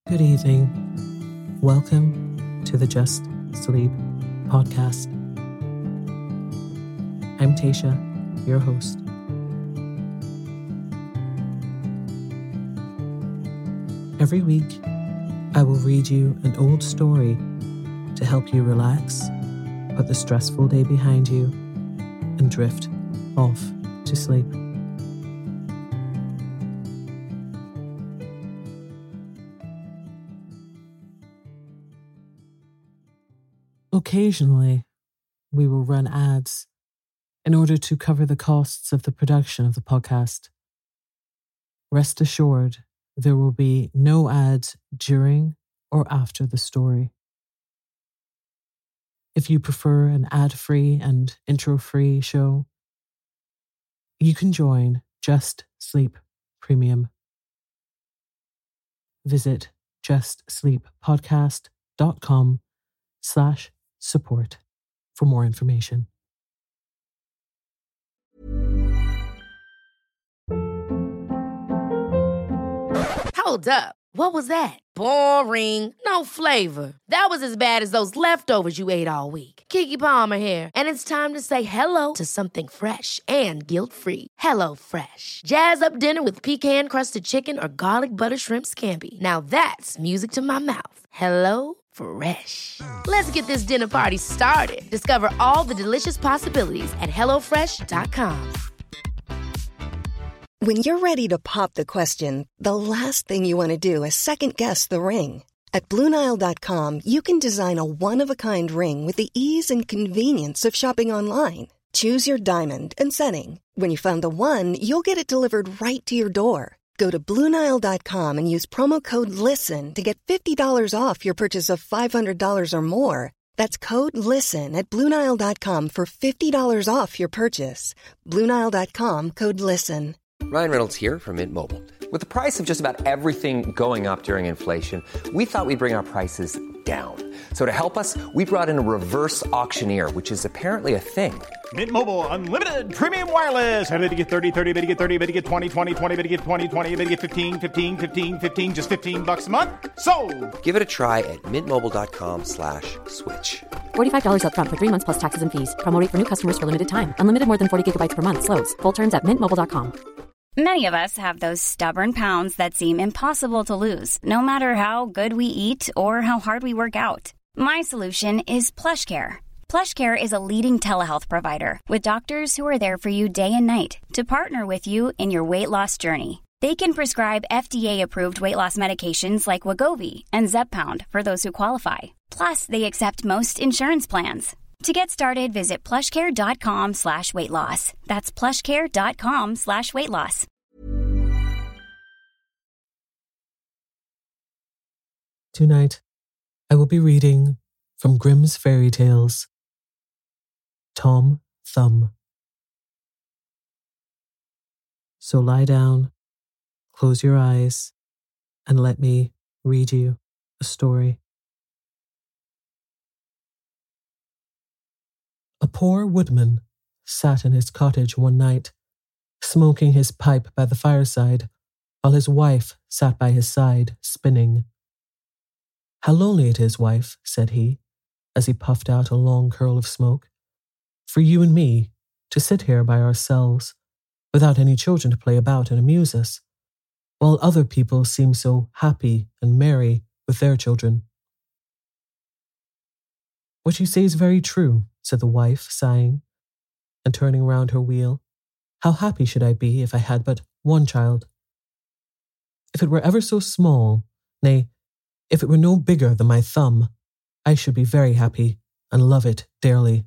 Good evening. Welcome to the Just Sleep podcast. I'm Tasha, your host. Every week, I will read you an old story to help you relax, put the stressful day behind you, and drift off to sleep. Occasionally, we will run ads in order to cover the costs of the production of the podcast. Rest assured, there will be no ads during or after the story. If you prefer an ad-free and intro-free show, you can join Just Sleep Premium. Visit justsleeppodcast.com/support for more information. Hold up. What was that? Boring. No flavor. That was as bad as those leftovers you ate all week. Keke Palmer here, and it's time to say hello to something fresh and guilt-free. Hello Fresh. Jazz up dinner with pecan-crusted chicken or garlic butter shrimp scampi. Now that's music to my mouth. Hello Fresh. Let's get this dinner party started. Discover all the delicious possibilities at hellofresh.com. When you're ready to pop the question, the last thing you want to do is second-guess the ring. At BlueNile.com, you can design a one-of-a-kind ring with the ease and convenience of shopping online. Choose your diamond and setting. When you find the one, you'll get it delivered right to your door. Go to BlueNile.com and use promo code LISTEN to get $50 off your purchase of $500 or more. That's code LISTEN at BlueNile.com for $50 off your purchase. BlueNile.com, code LISTEN. Ryan Reynolds here from Mint Mobile. With the price of just about everything going up during inflation, we thought we'd bring our prices down. So to help us, we brought in a reverse auctioneer, which is apparently a thing. Mint Mobile Unlimited Premium Wireless. How to get 30, 30, bit to get 30, bit to get 20, 20, 20, bit to get 20, 20, bit to get 15, 15, 15, 15, just $15 a month? Sold! Give it a try at mintmobile.com/switch. $45 up front for 3 months plus taxes and fees. Promo rate for new customers for limited time. Unlimited more than 40 gigabytes per month. Slows full terms at mintmobile.com. Many of us have those stubborn pounds that seem impossible to lose, no matter how good we eat or how hard we work out. My solution is PlushCare. PlushCare is a leading telehealth provider with doctors who are there for you day and night to partner with you in your weight loss journey. They can prescribe FDA-approved weight loss medications like Wegovy and Zepbound for those who qualify. Plus, they accept most insurance plans. To get started, visit plushcare.com/weightloss. That's plushcare.com/weightloss. Tonight, I will be reading from Grimm's Fairy Tales, Tom Thumb. So lie down, close your eyes, and let me read you a story. A poor woodman sat in his cottage one night, smoking his pipe by the fireside, while his wife sat by his side, spinning. "How lonely it is, wife," said he, as he puffed out a long curl of smoke, "for you and me to sit here by ourselves, without any children to play about and amuse us, while other people seem so happy and merry with their children." "What you say is very true," said the wife, sighing, and turning round her wheel. "How happy should I be if I had but one child? If it were ever so small, nay, if it were no bigger than my thumb, I should be very happy and love it dearly."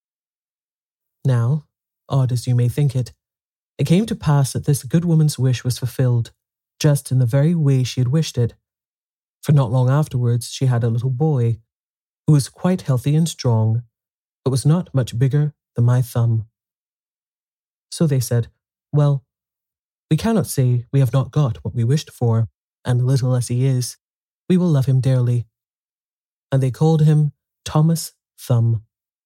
Now, odd as you may think it came to pass that this good woman's wish was fulfilled, just in the very way she had wished it. For not long afterwards she had a little boy, who was quite healthy and strong, but was not much bigger than my thumb. So they said, "Well, we cannot say we have not got what we wished for, and little as he is, we will love him dearly." And they called him Thomas Thumb.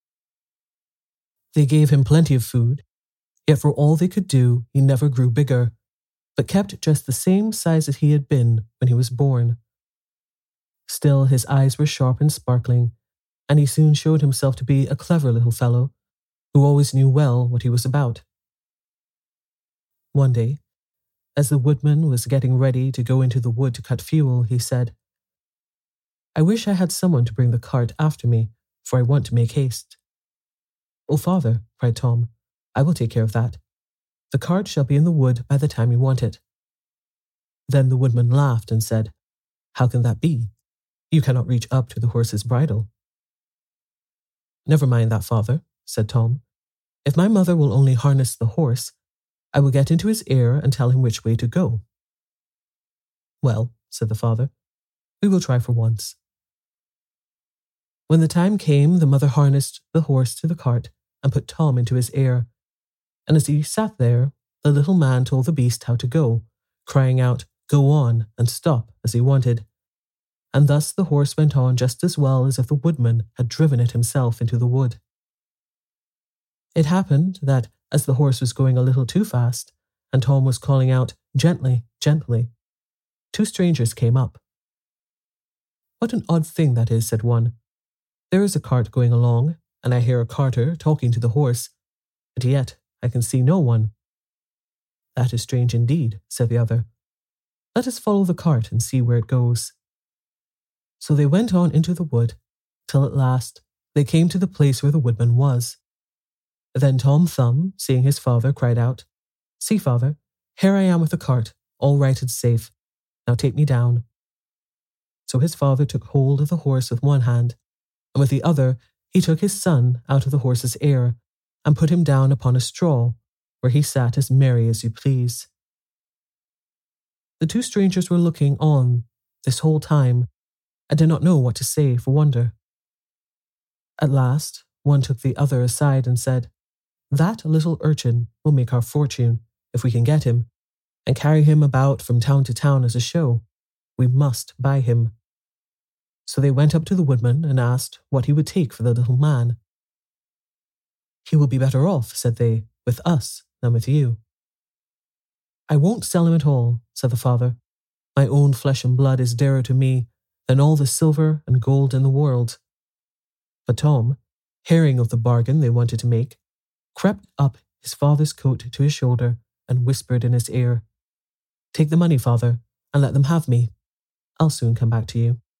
They gave him plenty of food, yet for all they could do, he never grew bigger, but kept just the same size as he had been when he was born. Still, his eyes were sharp and sparkling, and he soon showed himself to be a clever little fellow who always knew well what he was about. One day, as the woodman was getting ready to go into the wood to cut fuel, he said, "I wish I had someone to bring the cart after me, for I want to make haste." "Oh, father," cried Tom, "I will take care of that. The cart shall be in the wood by the time you want it." Then the woodman laughed and said, "How can that be? You cannot reach up to the horse's bridle." "Never mind that, father," said Tom. "If my mother will only harness the horse, I will get into his ear and tell him which way to go." "Well," said the father, "we will try for once." When the time came, the mother harnessed the horse to the cart and put Tom into his ear, and as he sat there, the little man told the beast how to go, crying out, "Go on," and stop as he wanted. And thus the horse went on just as well as if the woodman had driven it himself into the wood. It happened that, as the horse was going a little too fast, and Tom was calling out, "Gently, gently," two strangers came up. "What an odd thing that is," said one. "There is a cart going along, and I hear a carter talking to the horse, but yet I can see no one." "That is strange indeed," said the other. "Let us follow the cart and see where it goes." So they went on into the wood, till at last they came to the place where the woodman was. Then Tom Thumb, seeing his father, cried out, "See, father, here I am with the cart, all right and safe. Now take me down." So his father took hold of the horse with one hand, and with the other he took his son out of the horse's ear and put him down upon a straw, where he sat as merry as you please. The two strangers were looking on this whole time and did not know what to say for wonder. At last, one took the other aside and said, "That little urchin will make our fortune, if we can get him, and carry him about from town to town as a show. We must buy him." So they went up to the woodman and asked what he would take for the little man. "He will be better off," said they, "with us than with you." "I won't sell him at all," said the father. "My own flesh and blood is dearer to me than all the silver and gold in the world." But Tom, hearing of the bargain they wanted to make, crept up his father's coat to his shoulder and whispered in his ear, "Take the money, father, and let them have me. I'll soon come back to you."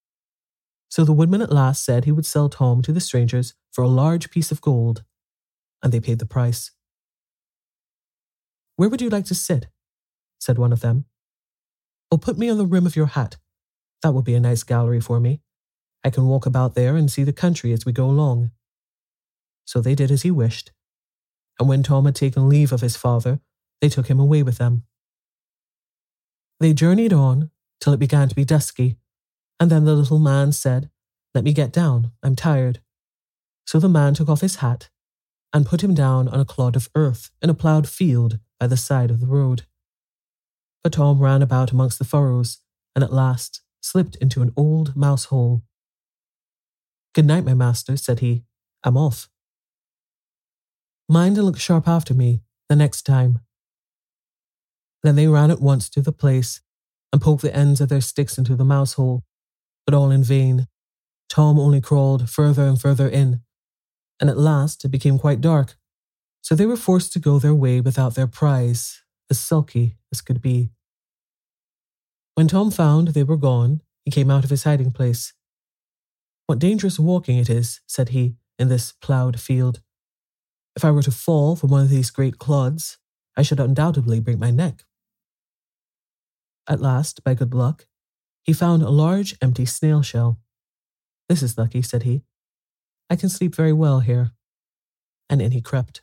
So the woodman at last said he would sell Tom to the strangers for a large piece of gold, and they paid the price. "Where would you like to sit?" said one of them. "Oh, put me on the rim of your hat. That will be a nice gallery for me. I can walk about there and see the country as we go along." So they did as he wished, and when Tom had taken leave of his father, they took him away with them. They journeyed on till it began to be dusky, and then the little man said, "Let me get down, I'm tired." So the man took off his hat and put him down on a clod of earth in a ploughed field by the side of the road. But Tom ran about amongst the furrows, and at last slipped into an old mouse hole. "Good night, my master," said he. "I'm off. Mind and look sharp after me the next time." Then they ran at once to the place and poked the ends of their sticks into the mouse hole, but all in vain. Tom only crawled further and further in, and at last it became quite dark, so they were forced to go their way without their prize, as sulky as could be. When Tom found they were gone, he came out of his hiding place. "What dangerous walking it is," said he, "in this ploughed field. If I were to fall from one of these great clods, I should undoubtedly break my neck." At last, by good luck, he found a large empty snail shell. "This is lucky," said he. "I can sleep very well here." And in he crept.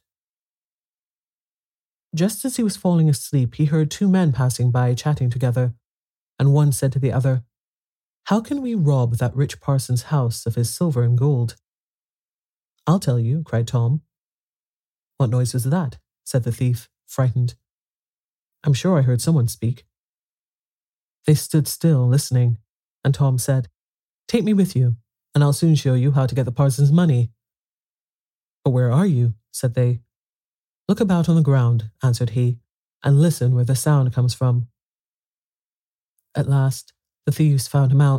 Just as he was falling asleep, he heard two men passing by chatting together, and one said to the other, "How can we rob that rich parson's house of his silver and gold?" "I'll tell you," cried Tom. "What noise was that?" said the thief, frightened. "I'm sure I heard someone speak." They stood still, listening, and Tom said, "Take me with you, and I'll soon show you how to get the parson's money." "But where are you?" said they. "Look about on the ground," answered he, "and listen where the sound comes from." At last, the thieves found him out,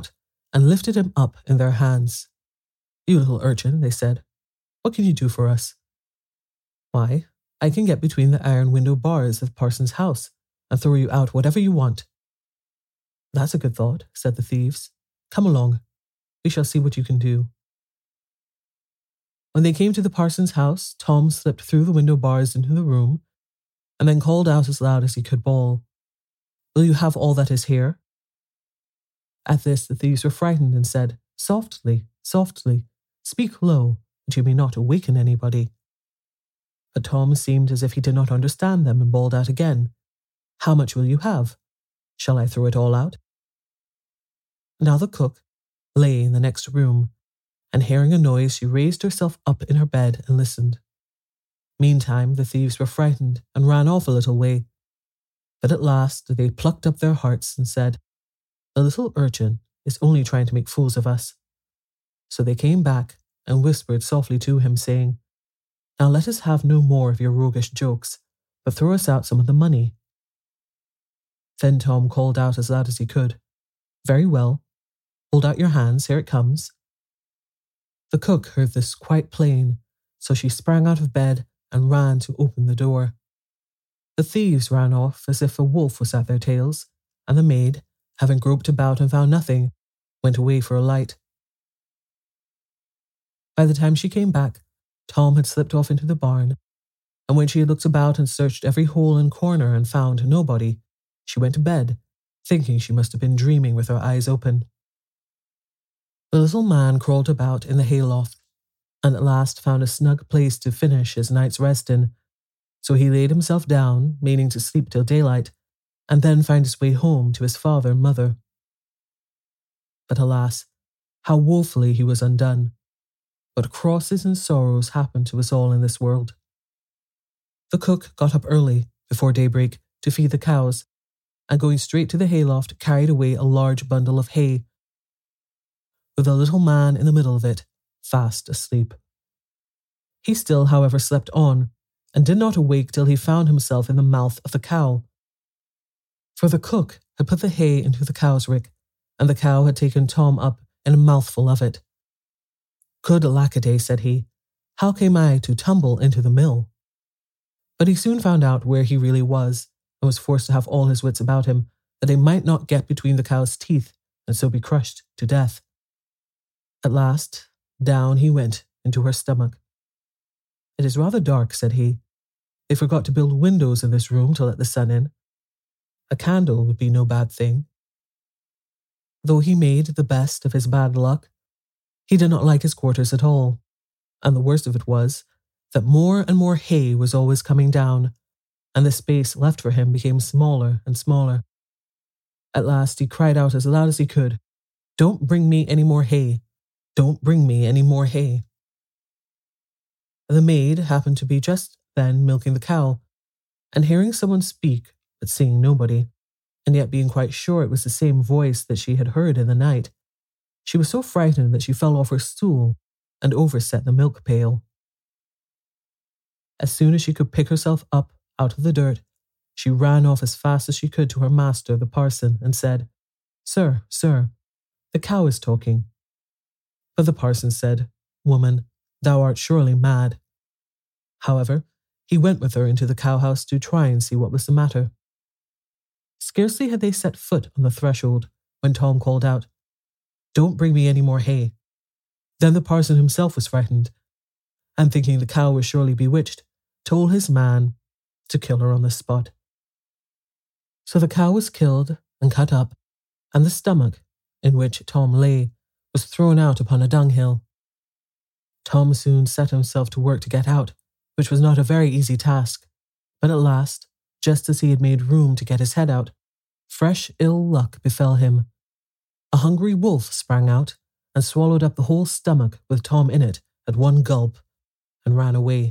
and lifted him up in their hands. "You little urchin," they said, "what can you do for us?" "Why, I can get between the iron window bars of the parson's house and throw you out whatever you want." "That's a good thought," said the thieves. "Come along. We shall see what you can do." When they came to the parson's house, Tom slipped through the window bars into the room and then called out as loud as he could bawl, "Will you have all that is here?" At this, the thieves were frightened and said, "Softly, softly, speak low, that you may not awaken anybody." But Tom seemed as if he did not understand them and bawled out again, "How much will you have? Shall I throw it all out?" Now the cook lay in the next room, and hearing a noise, she raised herself up in her bed and listened. Meantime, the thieves were frightened and ran off a little way, but at last they plucked up their hearts and said, "The little urchin is only trying to make fools of us." So they came back and whispered softly to him, saying, "Now let us have no more of your roguish jokes, but throw us out some of the money." Then Tom called out as loud as he could, "Very well, hold out your hands, here it comes." The cook heard this quite plain, so she sprang out of bed and ran to open the door. The thieves ran off as if a wolf was at their tails, and the maid, having groped about and found nothing, went away for a light. By the time she came back, Tom had slipped off into the barn, and when she had looked about and searched every hole and corner and found nobody, she went to bed, thinking she must have been dreaming with her eyes open. The little man crawled about in the hayloft, and at last found a snug place to finish his night's rest in, so he laid himself down, meaning to sleep till daylight, and then find his way home to his father and mother. But alas, how woefully he was undone! What crosses and sorrows happen to us all in this world. The cook got up early, before daybreak, to feed the cows, and going straight to the hayloft, carried away a large bundle of hay, with a little man in the middle of it, fast asleep. He still, however, slept on, and did not awake till he found himself in the mouth of the cow. For the cook had put the hay into the cow's rick, and the cow had taken Tom up in a mouthful of it. "Good lackaday," said he, "how came I to tumble into the mill?" But he soon found out where he really was, and was forced to have all his wits about him, that he might not get between the cow's teeth, and so be crushed to death. At last, down he went into her stomach. "It is rather dark," said he. "They forgot to build windows in this room to let the sun in. A candle would be no bad thing." Though he made the best of his bad luck, he did not like his quarters at all, and the worst of it was that more and more hay was always coming down, and the space left for him became smaller and smaller. At last he cried out as loud as he could, "Don't bring me any more hay! Don't bring me any more hay!" The maid happened to be just then milking the cow, and hearing someone speak, but seeing nobody, and yet being quite sure it was the same voice that she had heard in the night, she was so frightened that she fell off her stool and overset the milk pail. As soon as she could pick herself up out of the dirt, she ran off as fast as she could to her master, the parson, and said, "Sir, sir, the cow is talking." But the parson said, "Woman, thou art surely mad." However, he went with her into the cowhouse to try and see what was the matter. Scarcely had they set foot on the threshold when Tom called out, "Don't bring me any more hay." Then the parson himself was frightened, and thinking the cow was surely bewitched, told his man to kill her on the spot. So the cow was killed and cut up, and the stomach, in which Tom lay, was thrown out upon a dunghill. Tom soon set himself to work to get out, which was not a very easy task, but at last, just as he had made room to get his head out, fresh ill luck befell him. A hungry wolf sprang out and swallowed up the whole stomach with Tom in it at one gulp, and ran away.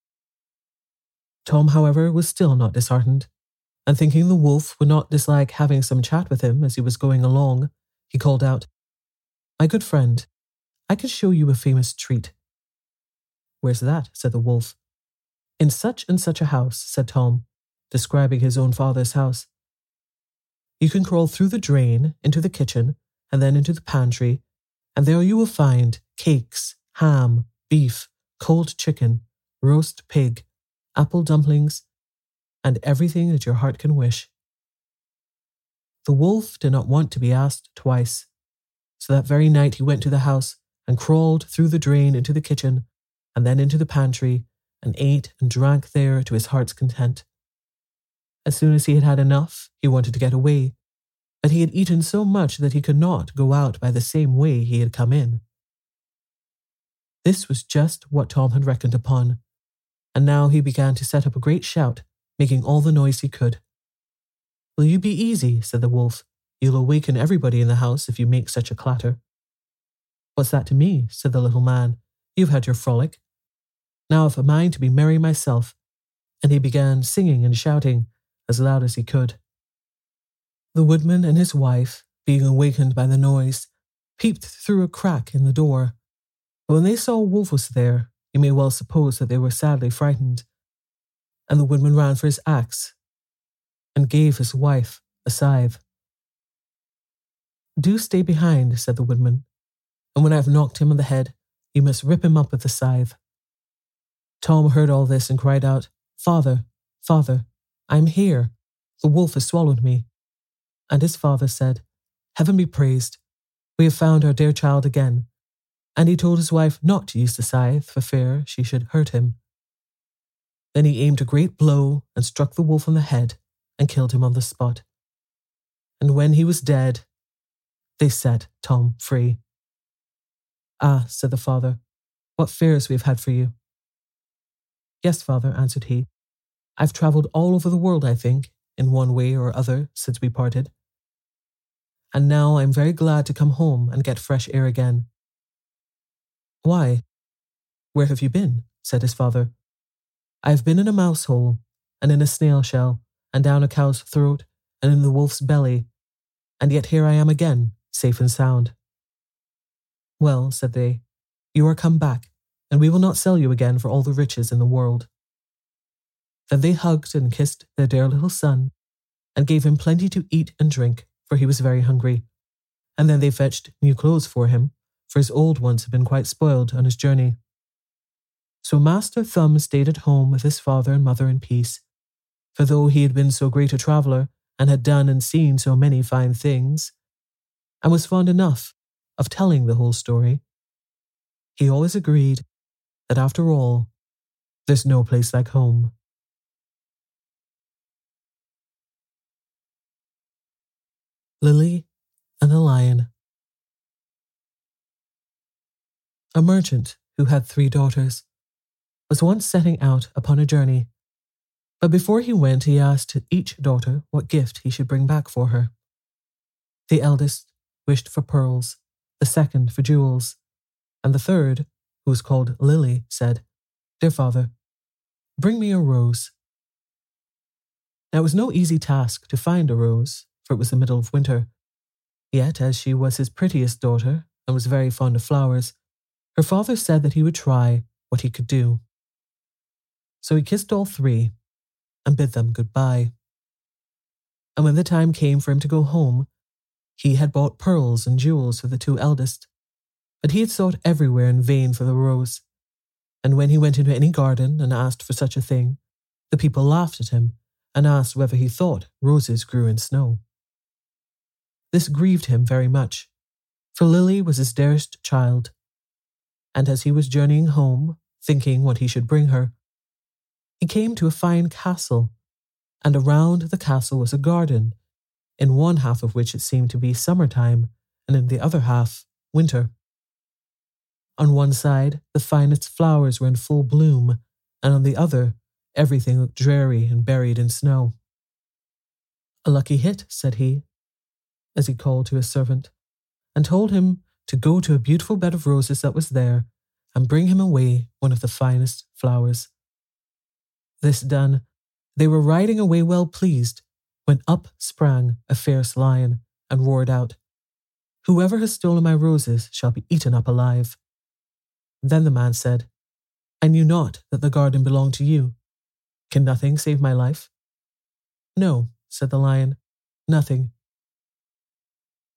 Tom, however, was still not disheartened, and thinking the wolf would not dislike having some chat with him as he was going along, he called out, "My good friend, I can show you a famous treat." "Where's that?" said the wolf. "In such and such a house," said Tom, describing his own father's house. "You can crawl through the drain into the kitchen and then into the pantry, and there you will find cakes, ham, beef, cold chicken, roast pig, apple dumplings, and everything that your heart can wish. The wolf did not want to be asked twice, so that very night he went to the house and crawled through the drain into the kitchen and then into the pantry and ate and drank there to his heart's content. As soon as he had had enough, he wanted to get away, but he had eaten so much that he could not go out by the same way he had come in. This was just what Tom had reckoned upon, and now he began to set up a great shout, making all the noise he could. "Will you be easy?" said the wolf. "You'll awaken everybody in the house if you make such a clatter." "What's that to me?" said the little man. "You've had your frolic. Now I've a mind to be merry myself." And he began singing and shouting as loud as he could. The woodman and his wife, being awakened by the noise, peeped through a crack in the door. But when they saw a wolf was there, you may well suppose that they were sadly frightened. And the woodman ran for his axe and gave his wife a scythe. "Do stay behind," said the woodman, "and when I have knocked him on the head, you must rip him up with the scythe." Tom heard all this and cried out, "Father, Father, I am here. The wolf has swallowed me." And his father said, "Heaven be praised. We have found our dear child again." And he told his wife not to use the scythe for fear she should hurt him. Then he aimed a great blow and struck the wolf on the head and killed him on the spot. And when he was dead, they set Tom free. "Ah," said the father, "what fears we have had for you." "Yes, father," answered he. "I've travelled all over the world, I think, in one way or other since we parted. And now I'm very glad to come home and get fresh air again." "Why? Where have you been?" said his father. "I have been in a mouse hole, and in a snail shell, and down a cow's throat, and in the wolf's belly, and yet here I am again, safe and sound." "Well," said they, "you are come back, and we will not sell you again for all the riches in the world." Then they hugged and kissed their dear little son, and gave him plenty to eat and drink, for he was very hungry. And then they fetched new clothes for him, for his old ones had been quite spoiled on his journey. So Master Thumb stayed at home with his father and mother in peace, for though he had been so great a traveller, and had done and seen so many fine things, and was fond enough of telling the whole story, he always agreed that after all, there's no place like home. Lily and the Lion. A merchant who had 3 daughters was once setting out upon a journey, but before he went he asked each daughter what gift he should bring back for her. The eldest wished for pearls, the second for jewels, and the third, who was called Lily, said, "Dear father, bring me a rose." Now it was no easy task to find a rose, for it was the middle of winter. Yet, as she was his prettiest daughter and was very fond of flowers, her father said that he would try what he could do. So he kissed all 3 and bid them goodbye. And when the time came for him to go home, he had bought pearls and jewels for the 2 eldest, but he had sought everywhere in vain for the rose. And when he went into any garden and asked for such a thing, the people laughed at him and asked whether he thought roses grew in snow. This grieved him very much, for Lily was his dearest child, and as he was journeying home, thinking what he should bring her, he came to a fine castle, and around the castle was a garden, in one half of which it seemed to be summertime, and in the other half, winter. On one side, the finest flowers were in full bloom, and on the other, everything looked dreary and buried in snow. "A lucky hit," said he, as he called to his servant, and told him to go to a beautiful bed of roses that was there, and bring him away one of the finest flowers. This done, they were riding away well pleased, when up sprang a fierce lion, and roared out, "Whoever has stolen my roses shall be eaten up alive." Then the man said, "I knew not that the garden belonged to you. Can nothing save my life?" "No," said the lion, "nothing."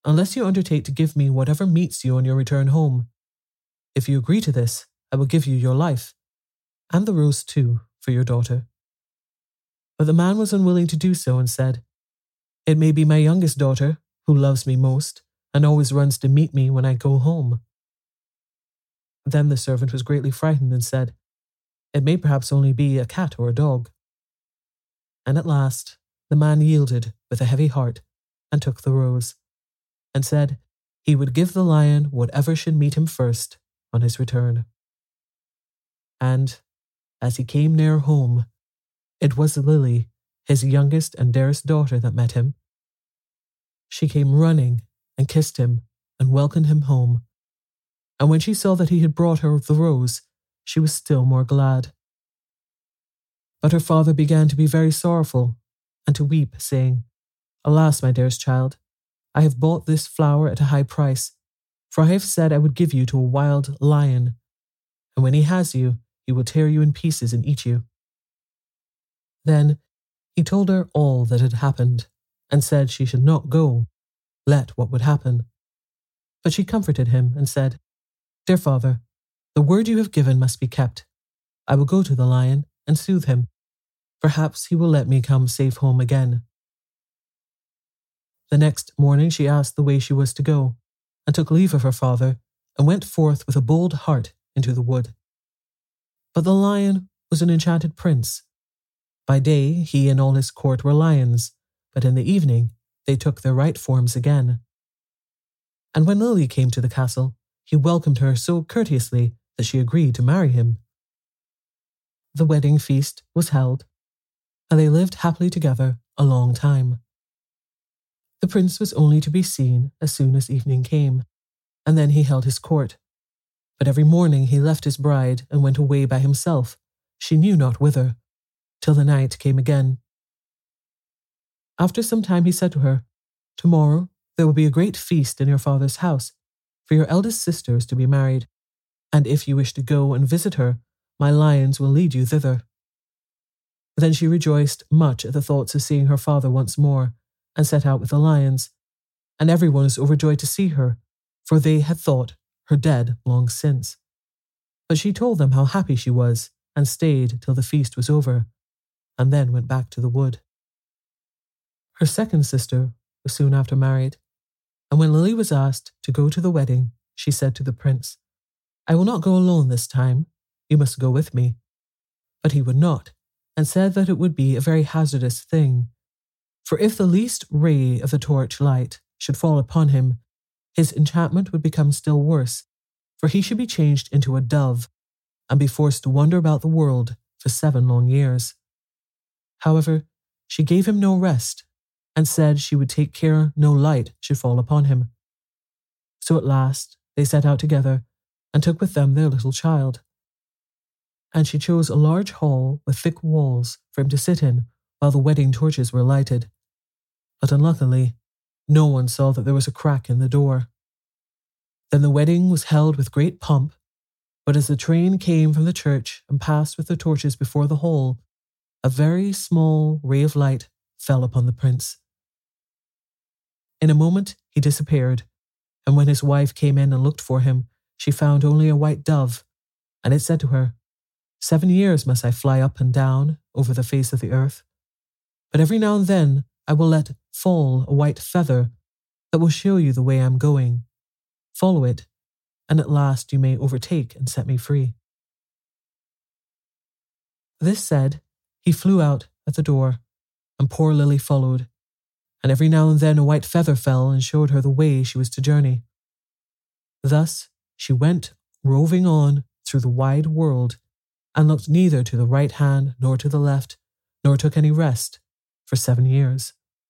unless you undertake to give me whatever meets you on your return home. If you agree to this, I will give you your life, and the rose too, for your daughter." But the man was unwilling to do so and said, "It may be my youngest daughter, who loves me most, and always runs to meet me when I go home." Then the servant was greatly frightened and said, "It may perhaps only be a cat or a dog." And at last the man yielded with a heavy heart and took the rose, and said he would give the lion whatever should meet him first on his return. And as he came near home, it was Lily, his youngest and dearest daughter, that met him. She came running and kissed him and welcomed him home, and when she saw that he had brought her the rose, she was still more glad. But her father began to be very sorrowful and to weep, saying, "Alas, my dearest child, I have bought this flower at a high price, for I have said I would give you to a wild lion, and when he has you, he will tear you in pieces and eat you." Then he told her all that had happened, and said she should not go, let what would happen. But she comforted him and said, "Dear father, the word you have given must be kept. I will go to the lion and soothe him. Perhaps he will let me come safe home again." The next morning she asked the way she was to go, and took leave of her father, and went forth with a bold heart into the wood. But the lion was an enchanted prince. By day he and all his court were lions, but in the evening they took their right forms again. And when Lily came to the castle, he welcomed her so courteously that she agreed to marry him. The wedding feast was held, and they lived happily together a long time. The prince was only to be seen as soon as evening came, and then he held his court. But every morning he left his bride and went away by himself, she knew not whither, till the night came again. After some time he said to her, "Tomorrow there will be a great feast in your father's house, for your eldest sister is to be married, and if you wish to go and visit her, my lions will lead you thither." Then she rejoiced much at the thoughts of seeing her father once more, and set out with the lions, and everyone was overjoyed to see her, for they had thought her dead long since. But she told them how happy she was, and stayed till the feast was over, and then went back to the wood. Her second sister was soon after married, and when Lily was asked to go to the wedding, she said to the prince, "I will not go alone this time, you must go with me." But he would not, and said that it would be a very hazardous thing, for if the least ray of the torch light should fall upon him, his enchantment would become still worse, for he should be changed into a dove, and be forced to wander about the world for 7 long years. However, she gave him no rest, and said she would take care no light should fall upon him. So at last they set out together, and took with them their little child. And she chose a large hall with thick walls for him to sit in while the wedding torches were lighted. But unluckily, no one saw that there was a crack in the door. Then the wedding was held with great pomp, but as the train came from the church and passed with the torches before the hall, a very small ray of light fell upon the prince. In a moment he disappeared, and when his wife came in and looked for him, she found only a white dove, and it said to her, 7 years must I fly up and down over the face of the earth, but every now and then I will let fall a white feather that will show you the way I am going. Follow it, and at last you may overtake and set me free." This said, he flew out at the door, and poor Lily followed, and every now and then a white feather fell and showed her the way she was to journey. Thus she went roving on through the wide world, and looked neither to the right hand nor to the left, nor took any rest, for 7 years.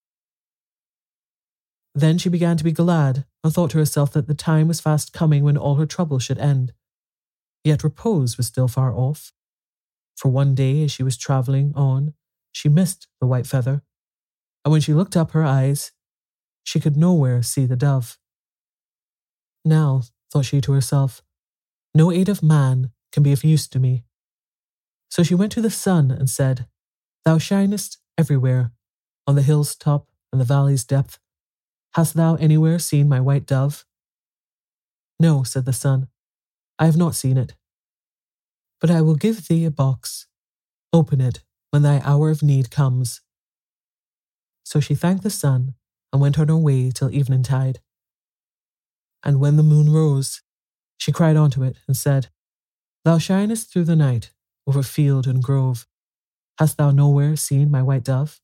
Then she began to be glad, and thought to herself that the time was fast coming when all her troubles should end. Yet repose was still far off, for one day as she was travelling on, she missed the white feather, and when she looked up her eyes, she could nowhere see the dove. Now, thought she to herself, no aid of man can be of use to me. So she went to the sun and said, "Thou shinest everywhere, on the hill's top and the valley's depth. Hast thou anywhere seen my white dove? No, said the sun, I have not seen it. But I will give thee a box. Open it when thy hour of need comes. So she thanked the sun and went on her way till eventide. And when the moon rose, she cried unto it and said, Thou shinest through the night over field and grove. Hast thou nowhere seen my white dove?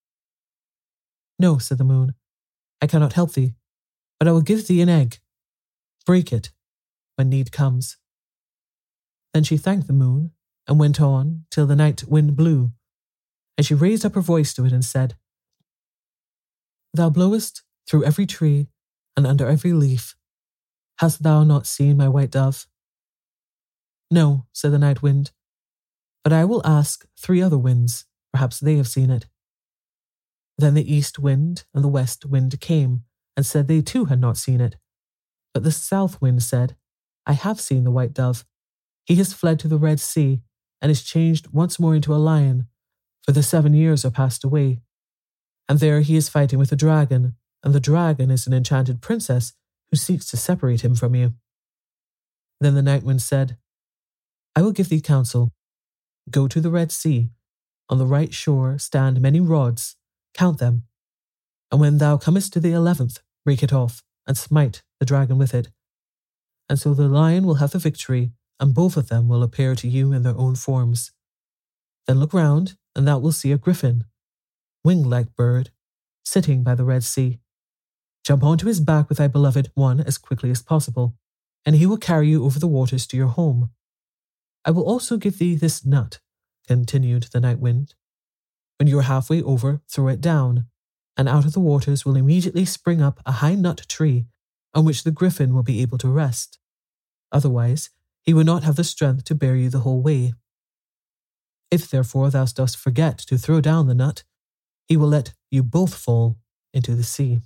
No, said the moon, I cannot help thee, but I will give thee an egg. Break it when need comes. Then she thanked the moon and went on till the night wind blew, and she raised up her voice to it and said, Thou blowest through every tree and under every leaf. Hast thou not seen my white dove? No, said the night wind, but I will ask 3 other winds, perhaps they have seen it. Then the east wind and the west wind came and said they too had not seen it. But the south wind said, I have seen the white dove. He has fled to the Red Sea and is changed once more into a lion, for the 7 years are passed away. And there he is fighting with a dragon, and the dragon is an enchanted princess who seeks to separate him from you. Then the night wind said, I will give thee counsel. Go to the Red Sea. On the right shore stand many rods. Count them. And when thou comest to the 11th, break it off, and smite the dragon with it. And so the lion will have the victory, and both of them will appear to you in their own forms. Then look round, and thou wilt see a griffin, winged-like bird, sitting by the Red Sea. Jump onto his back with thy beloved one as quickly as possible, and he will carry you over the waters to your home. I will also give thee this nut, continued the night wind. When you are halfway over, throw it down, and out of the waters will immediately spring up a high nut tree on which the griffin will be able to rest. Otherwise, he will not have the strength to bear you the whole way. If therefore thou dost forget to throw down the nut, he will let you both fall into the sea.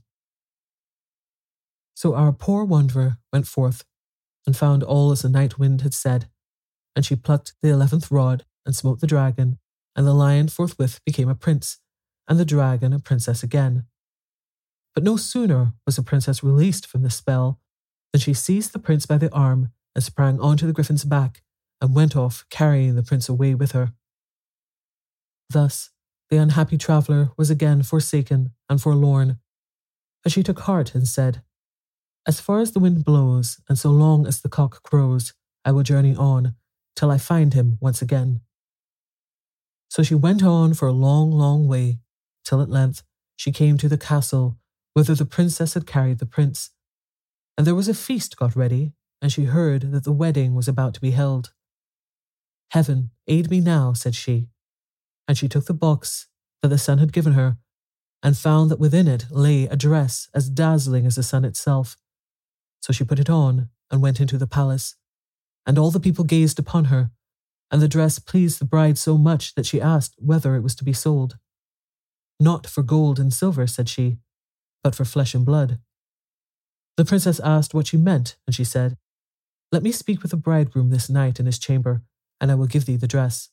So our poor wanderer went forth and found all as the night wind had said, and she plucked the 11th rod and smote the dragon, and the lion forthwith became a prince, and the dragon a princess again. But no sooner was the princess released from the spell than she seized the prince by the arm and sprang onto the griffin's back and went off, carrying the prince away with her. Thus the unhappy traveller was again forsaken and forlorn, but she took heart and said, As far as the wind blows, and so long as the cock crows, I will journey on, till I find him once again. So she went on for a long, long way, till at length she came to the castle whither the princess had carried the prince. And there was a feast got ready, and she heard that the wedding was about to be held. Heaven, aid me now, said she. And she took the box that the sun had given her, and found that within it lay a dress as dazzling as the sun itself. So she put it on and went into the palace, and all the people gazed upon her, and the dress pleased the bride so much that she asked whether it was to be sold. Not for gold and silver, said she, but for flesh and blood. The princess asked what she meant, and she said, Let me speak with the bridegroom this night in his chamber, and I will give thee the dress.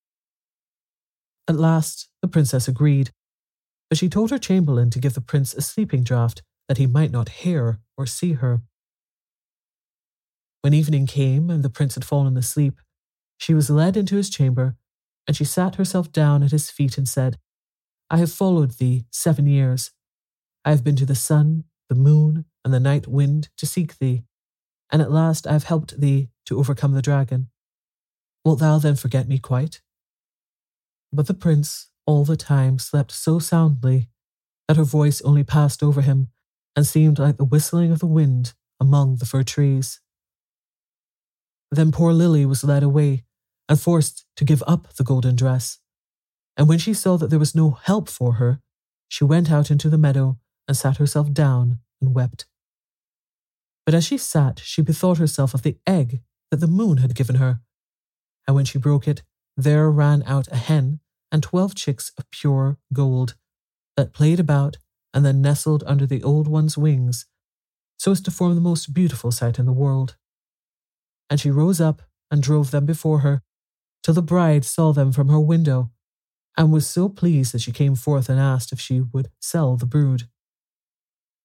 At last the princess agreed, but she told her chamberlain to give the prince a sleeping draught that he might not hear or see her. When evening came and the prince had fallen asleep, she was led into his chamber, and she sat herself down at his feet and said, I have followed thee 7 years. I have been to the sun, the moon, and the night wind to seek thee, and at last I have helped thee to overcome the dragon. Wilt thou then forget me quite? But the prince all the time slept so soundly that her voice only passed over him and seemed like the whistling of the wind among the fir trees. Then poor Lily was led away and forced to give up the golden dress, and when she saw that there was no help for her, she went out into the meadow and sat herself down and wept. But as she sat, she bethought herself of the egg that the moon had given her, and when she broke it, there ran out a hen and 12 chicks of pure gold that played about and then nestled under the old one's wings, so as to form the most beautiful sight in the world. And she rose up and drove them before her, till the bride saw them from her window, and was so pleased that she came forth and asked if she would sell the brood.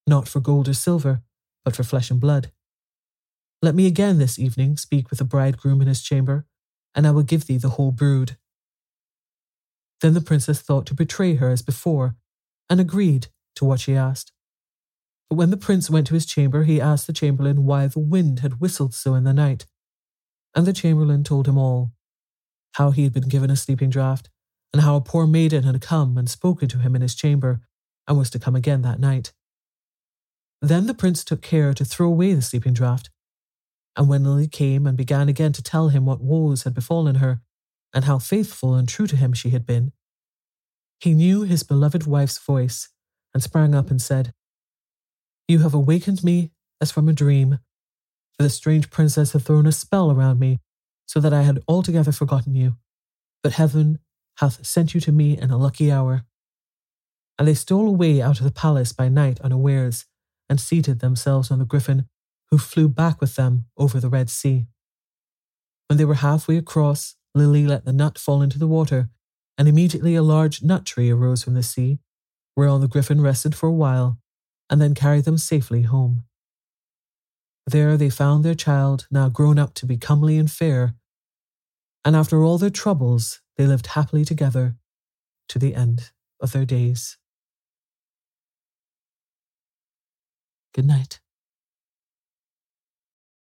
not for gold or silver, but for flesh and blood. Let me again this evening speak with the bridegroom in his chamber, and I will give thee the whole brood." Then the princess thought to betray her as before, and agreed to what she asked. But when the prince went to his chamber, he asked the chamberlain why the wind had whistled so in the night. And the chamberlain told him all, how he had been given a sleeping draught, and how a poor maiden had come and spoken to him in his chamber, and was to come again that night. Then the prince took care to throw away the sleeping draught, and when Lily came and began again to tell him what woes had befallen her, and how faithful and true to him she had been, he knew his beloved wife's voice, and sprang up and said, "You have awakened me as from a dream, for the strange princess had thrown a spell around me, so that I had altogether forgotten you. But heaven hath sent you to me in a lucky hour." And they stole away out of the palace by night unawares, and seated themselves on the griffin, who flew back with them over the Red Sea. When they were halfway across, Lily let the nut fall into the water, and immediately a large nut tree arose from the sea, whereon the griffin rested for a while, and then carried them safely home. There they found their child, now grown up to be comely and fair, and after all their troubles, they lived happily together to the end of their days. Good night.